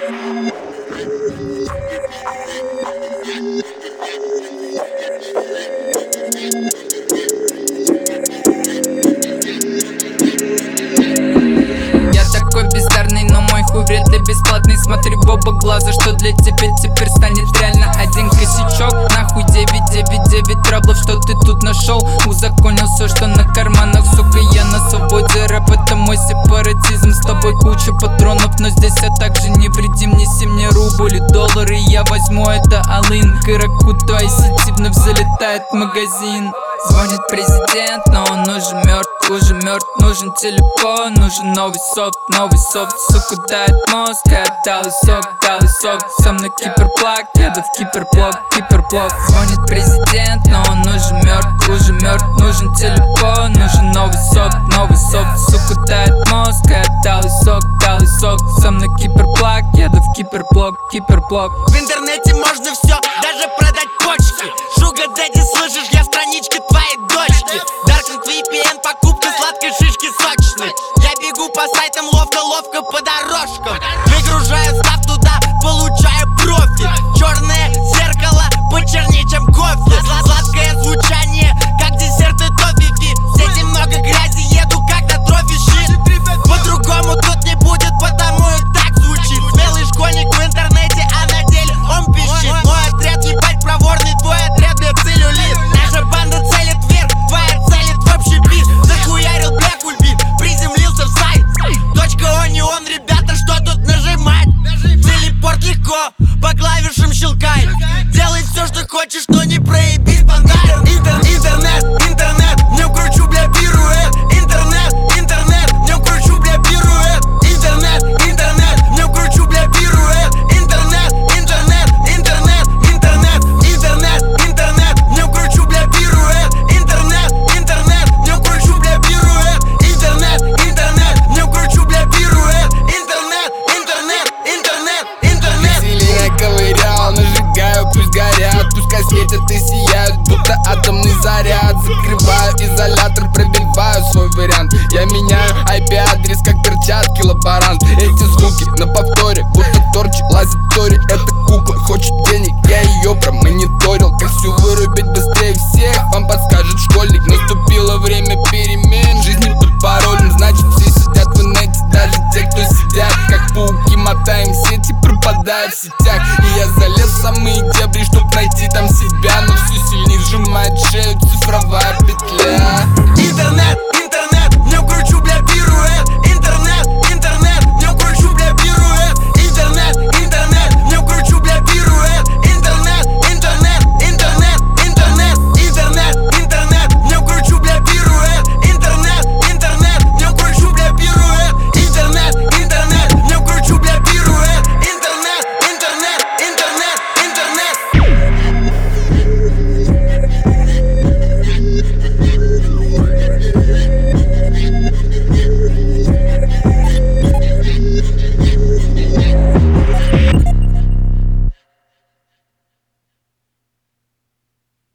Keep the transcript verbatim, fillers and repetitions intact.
Бездарный, но мой хуй вряд ли бесплатный. Смотри в оба глаза, что для тебя теперь станет реально. Один косячок, нахуй девять девять девять траблов, что ты тут нашел. Узаконил все, что на карманах, сука, я на свободе. Рэп это мой сепаратизм, с тобой куча патронов, но здесь я также невредим. Неси мне рубль и доллары, я возьму это all-in. К игроку твоей сети вновь залетает в магазин. Звонит президент, но он уже мертв, уже мертв. Нужен телефон, нужен новый софт, новый софт. Сука дает мозг, я талый сок, талый сок. Сам на киперплаг, еду в киперблок, киперблок. Звонит президент, но он уже мертв, уже мертв. Нужен телефон, нужен новый софт, новый софт. Сука дает мозг, я талый сок, талый сок. Сам на киперплаг, еду в киперблок, киперблок. В интернете можно все, даже продать почки. Шуга дэдди, слышишь, я страничка твоей дочки. Даркнет ви пи эн, покупка сладкой шишки сочной. Я бегу по сайтам ловко-ловко по дорожкам. Выгружаю став туда, получаю профит. Черное зеркало почернее, чем кофе. Сладкое звучание, как десерт и тофифи. В сети много грязи, еду как на трофи щит. По-другому тут не будет, потому и так звучит. Смелый школьник в интернете, а на деле он пищит. Мой отряд ебать проворный, твой отряд для целлюлит. Наша банда целит вверх, твоя целит в общий бит. Захуярил блэк ульбит, приземлился в сайт. Точка он не он, ребята, что тут нажимать? Телепорт легко, по клавишам щелкай. Делай все, что хочешь, но не проебись бандai. Интер, интернет, интернет, в нем кручу, бля, пируэт. Интернет, интернет, в нем кручу, бля, пируэт. Интернет, интернет, в нем кручу, бля, пируэт. Интернет, интернет, интернет, интернет, интернет, интернет, в нем кручу, бля, пируэт. Интернет, интернет, в нем кручу, бля, пируэт. Интернет, интернет, в нем кручу, бля, пируэт. Интернет, интернет, интернет, интернет. Веселее ковырял, нажигаю, пусть горят. Пускай светят и сияют, будто атомный заряд. Закрываю изолятор, пробиваю свой вариант. Я меняю ай пи-адрес, как перчатки лаборант. Эти звуки на повторе, будто торчи лазит Тори. Эта кукла хочет денег, я ее промониторил. Как всю вырубить быстрее всех, вам подскажет школьник. Наступило время перемен, жизнь под паролем. Значит все сидят в инете, даже те, кто сидят. Как пауки мотаем сети, пропадая в сетях. И я залез в самые дебри, чтоб найти там себя. Но все сильнее сжимает шею цифровая петля.